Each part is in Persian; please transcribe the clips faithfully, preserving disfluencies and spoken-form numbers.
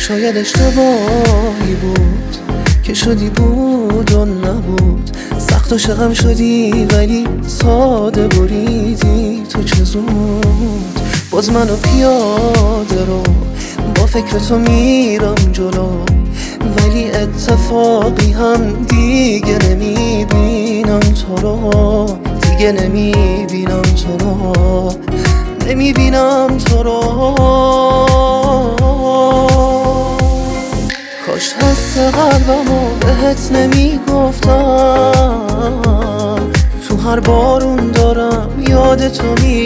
شاید اشتباهی بود که شدی بود و نبود، سخت و شغم شدی ولی ساده بریدی تو چه زود. باز منو پیاده رو با فکر تو میرم جلو، ولی اتفاقی هم دیگه نمیبینم تو رو، دیگه نمیبینم تو رو، نمیبینم تو رو. کاش حس قلبمو بهت نمیگفتم، تو هر بارون دارم یاد تو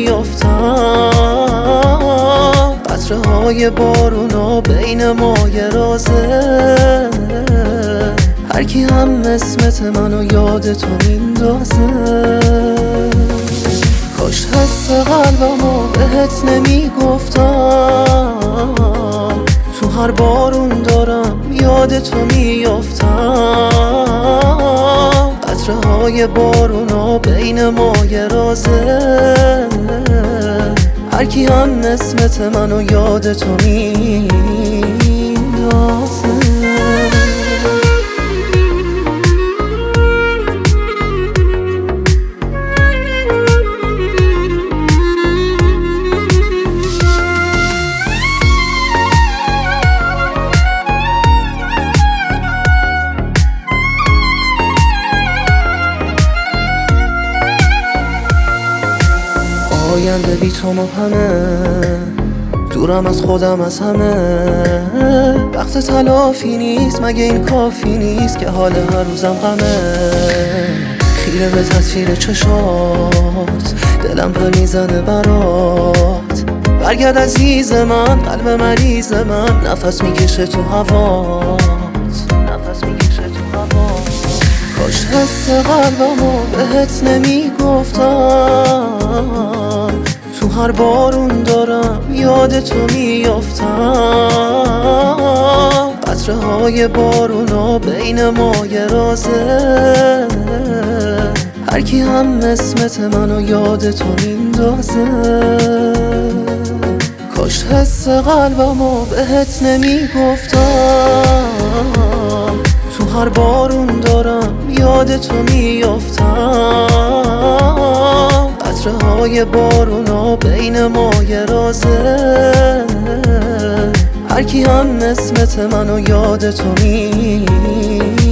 میافتم. قطره های بارونا بین ما یه رازه، هر کی هم اسمت منو یاد تو میندازه. کاش حس قلبمو بهت نمیگفتم، تو هر بارون دارم یاد تو میافتم. قطره های بارونا بین ما یه رازه، هر کی هم اسمت منو یاد تو میندازه. آینده بی تو مبهمه، دورم از خودم از همه. وقت تلافی نیست، مگه این کافی نیست که حال هر روزم غمه. خیره به تصویر چشات، دلم پر میزنه برات. برگرد عزیز من، قلب مریض من نفس میکشه تو هوات، نفس میکشه تو هوات. کاش حس قلبمو بهت نمیگفتم، تو هر بارون دارم یاد تو میافتم. قطره های بارونا بین ما یه رازه، هر کی هم اسمت منو یاد تو میندازه. کاش حس قلبمو بهت نمیگفتم، تو هر بارون دارم یاد تو میافتم. قطره های بارونا بین ما یه رازه، هر کی هم اسمت منو یاد تو میندازه.